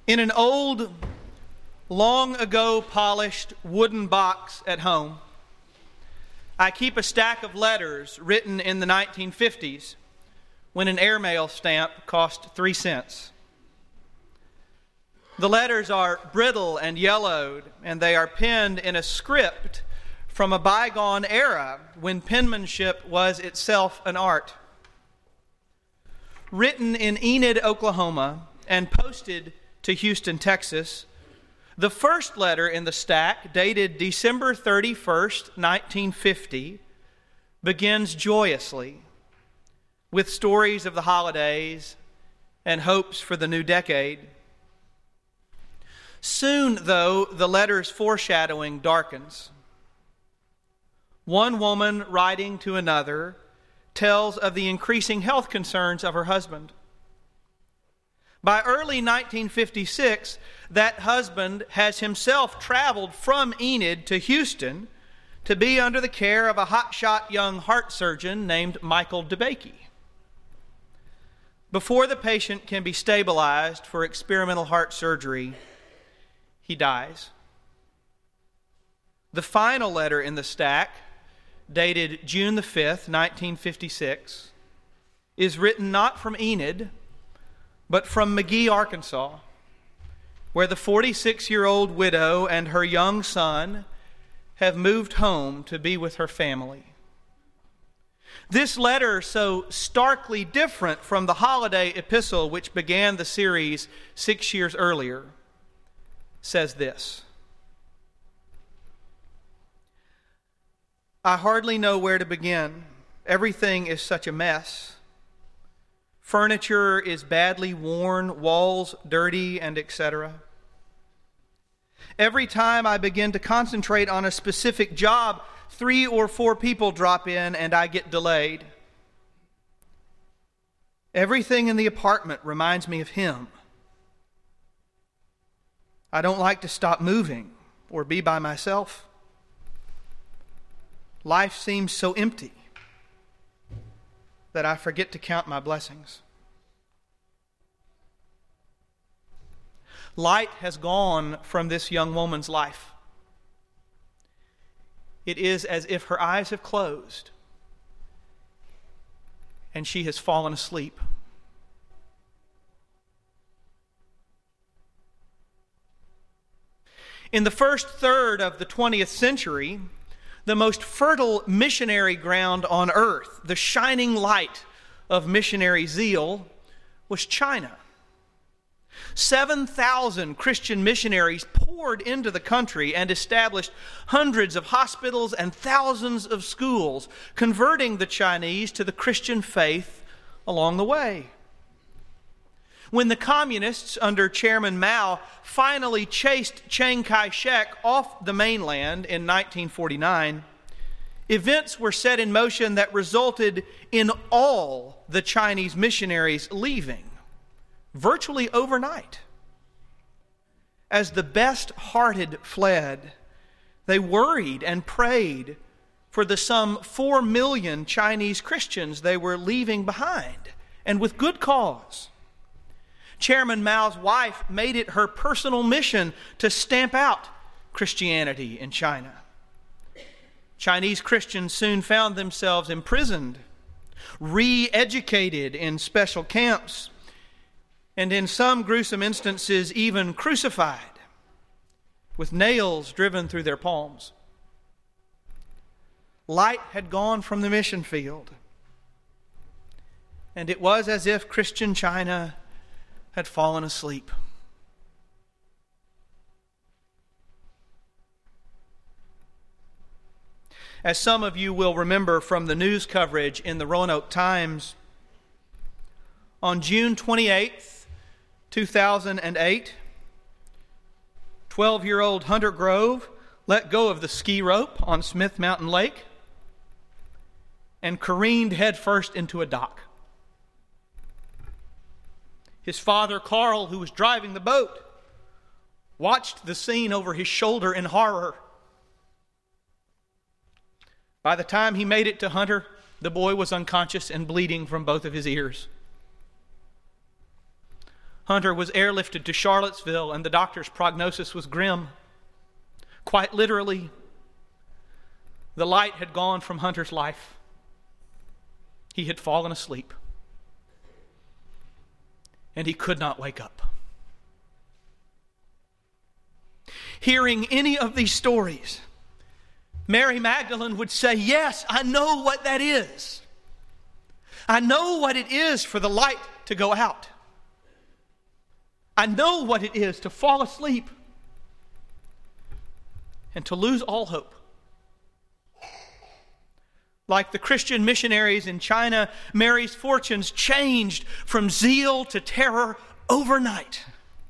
In an old, long ago polished wooden box at home, I keep a stack of letters written in the 1950s when an airmail stamp cost 3 cents. The letters are brittle and yellowed, and they are penned in a script from a bygone era when penmanship was itself an art. Written in Enid, Oklahoma, and posted to Houston, Texas, the first letter in the stack, dated December 31st, 1950, begins joyously with stories of the holidays and hopes for the new decade. Soon, though, the letter's foreshadowing darkens. One woman writing to another tells of the increasing health concerns of her husband. By early 1956, that husband has himself traveled from Enid to Houston to be under the care of a hotshot young heart surgeon named Michael DeBakey. Before the patient can be stabilized for experimental heart surgery, he dies. The final letter in the stack, dated June the 5th, 1956, is written not from Enid, but from McGee, Arkansas, where the 46-year-old widow and her young son have moved home to be with her family. This letter, so starkly different from the holiday epistle which began the series 6 years earlier, says this: I hardly know where to begin. Everything is such a mess. Furniture is badly worn, walls dirty, and etc. Every time I begin to concentrate on a specific job, 3 or 4 people drop in and I get delayed. Everything in the apartment reminds me of him. I don't like to stop moving or be by myself. Life seems so empty that I forget to count my blessings. Light has gone from this young woman's life. It is as if her eyes have closed and she has fallen asleep. In the first third of the 20th century, the most fertile missionary ground on earth, the shining light of missionary zeal, was China. 7,000 Christian missionaries poured into the country and established hundreds of hospitals and thousands of schools, converting the Chinese to the Christian faith along the way. When the communists under Chairman Mao finally chased Chiang Kai-shek off the mainland in 1949, events were set in motion that resulted in all the Chinese missionaries leaving, virtually overnight. As the best-hearted fled, they worried and prayed for the some 4 million Chinese Christians they were leaving behind, and with good cause. Chairman Mao's wife made it her personal mission to stamp out Christianity in China. Chinese Christians soon found themselves imprisoned, re-educated in special camps, and in some gruesome instances even crucified with nails driven through their palms. Light had gone from the mission field, and it was as if Christian China had fallen asleep. As some of you will remember from the news coverage in the Roanoke Times, on June 28th, 2008, 12-year-old Hunter Grove let go of the ski rope on Smith Mountain Lake and careened headfirst into a dock. His father, Carl, who was driving the boat, watched the scene over his shoulder in horror. By the time he made it to Hunter, the boy was unconscious and bleeding from both of his ears. Hunter was airlifted to Charlottesville, and the doctor's prognosis was grim. Quite literally, the light had gone from Hunter's life. He had fallen asleep, and he could not wake up. Hearing any of these stories, Mary Magdalene would say, "Yes, I know what that is. I know what it is for the light to go out. I know what it is to fall asleep and to lose all hope." Like the Christian missionaries in China, Mary's fortunes changed from zeal to terror overnight.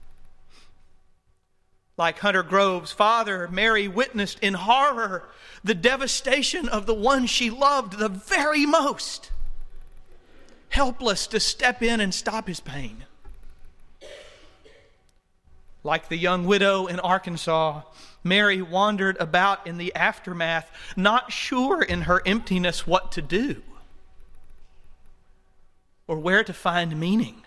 Like Hunter Grove's father, Mary witnessed in horror the devastation of the one she loved the very most, helpless to step in and stop his pain. Like the young widow in Arkansas, Mary wandered about in the aftermath, not sure in her emptiness what to do or where to find meaning.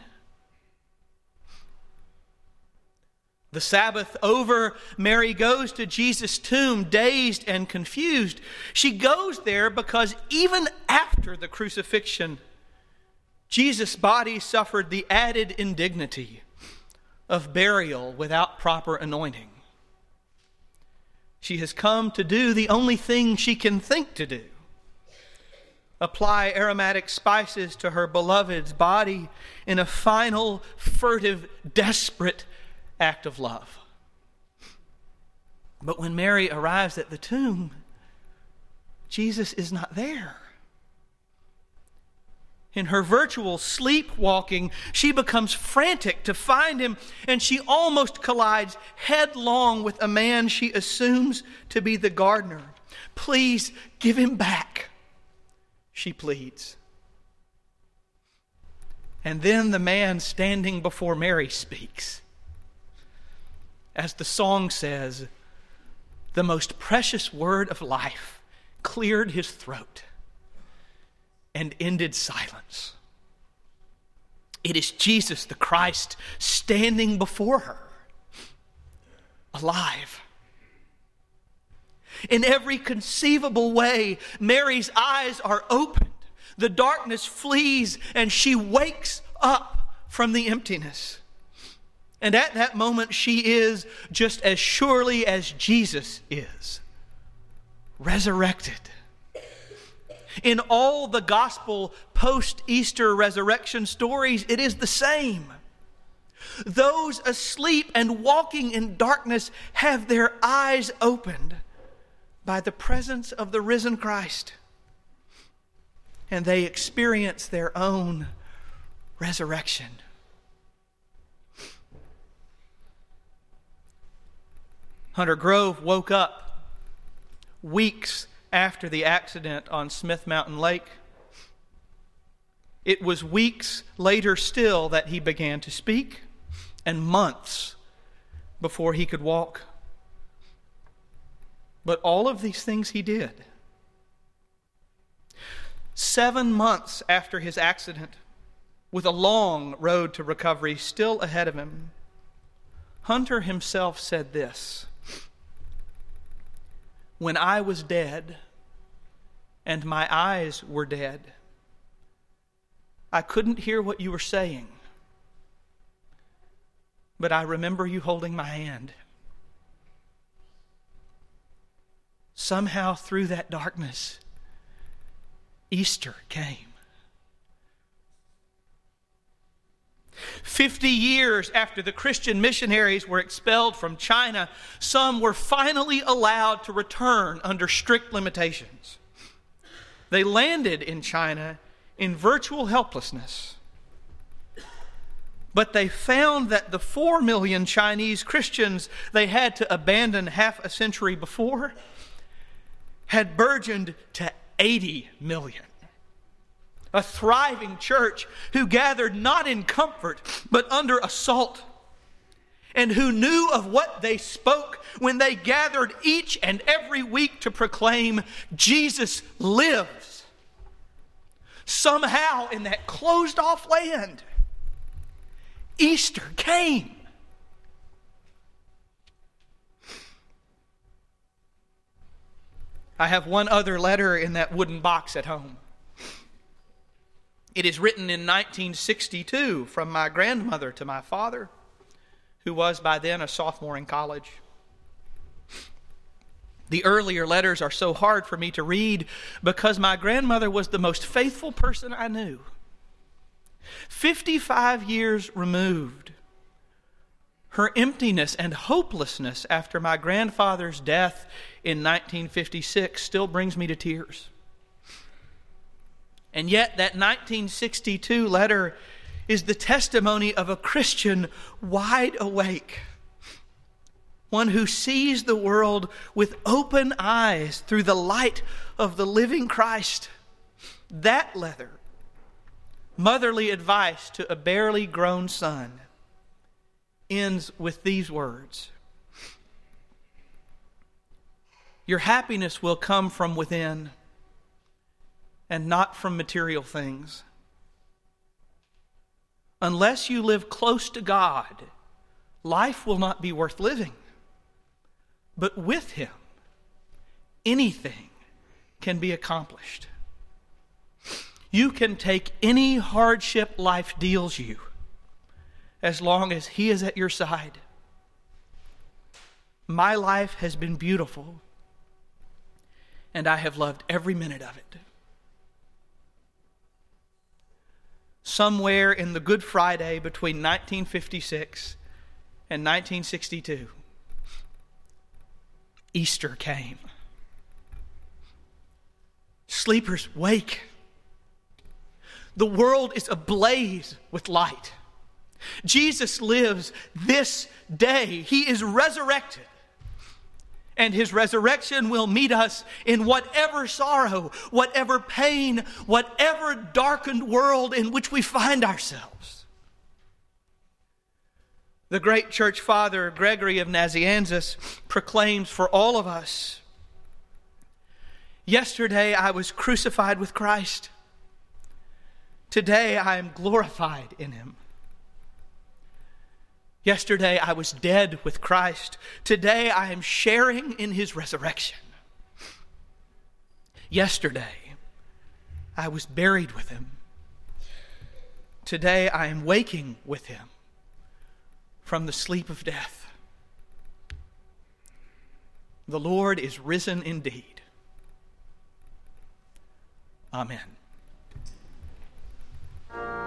The Sabbath over, Mary goes to Jesus' tomb, dazed and confused. She goes there because even after the crucifixion, Jesus' body suffered the added indignity of burial without proper anointing. She has come to do the only thing she can think to do: apply aromatic spices to her beloved's body in a final, furtive, desperate act of love. But when Mary arrives at the tomb, Jesus is not there. In her virtual sleepwalking, she becomes frantic to find him, and she almost collides headlong with a man she assumes to be the gardener. "Please give him back," she pleads. And then the man standing before Mary speaks. As the song says, the most precious word of life cleared his throat and ended silence. It is Jesus the Christ standing before her, alive. In every conceivable way, Mary's eyes are opened. The darkness flees, and she wakes up from the emptiness. And at that moment, she is, just as surely as Jesus is, resurrected. In all the gospel post-Easter resurrection stories, it is the same. Those asleep and walking in darkness have their eyes opened by the presence of the risen Christ, and they experience their own resurrection. Hunter Grove woke up weeks after the accident on Smith Mountain Lake. It was weeks later still that he began to speak, and months before he could walk. But all of these things he did. 7 months after his accident, with a long road to recovery still ahead of him, Hunter himself said this: "When I was dead and my eyes were dead, I couldn't hear what you were saying, but I remember you holding my hand. Somehow through that darkness, Easter came." 50 years after the Christian missionaries were expelled from China, some were finally allowed to return under strict limitations. They landed in China in virtual helplessness. But they found that the 4 million Chinese Christians they had to abandon half a century before had burgeoned to 80 million. A thriving church who gathered not in comfort, but under assault, and who knew of what they spoke when they gathered each and every week to proclaim, "Jesus lives." Somehow in that closed-off land, Easter came. I have one other letter in that wooden box at home. It is written in 1962 from my grandmother to my father, who was by then a sophomore in college. The earlier letters are so hard for me to read because my grandmother was the most faithful person I knew. 55 years removed, her emptiness and hopelessness after my grandfather's death in 1956 still brings me to tears. And yet that 1962 letter is the testimony of a Christian wide awake, one who sees the world with open eyes through the light of the living Christ. That letter, motherly advice to a barely grown son, ends with these words: your happiness will come from within and not from material things. Unless you live close to God, life will not be worth living. But with Him, anything can be accomplished. You can take any hardship life deals you as long as He is at your side. My life has been beautiful, and I have loved every minute of it. Somewhere in the Good Friday between 1956 and 1962, Easter came. Sleepers, wake. The world is ablaze with light. Jesus lives this day. He is resurrected. And His resurrection will meet us in whatever sorrow, whatever pain, whatever darkened world in which we find ourselves. The great church father Gregory of Nazianzus proclaims for all of us, yesterday I was crucified with Christ. Today I am glorified in Him. Yesterday I was dead with Christ. Today I am sharing in His resurrection. Yesterday I was buried with Him. Today I am waking with Him from the sleep of death. The Lord is risen indeed. Amen.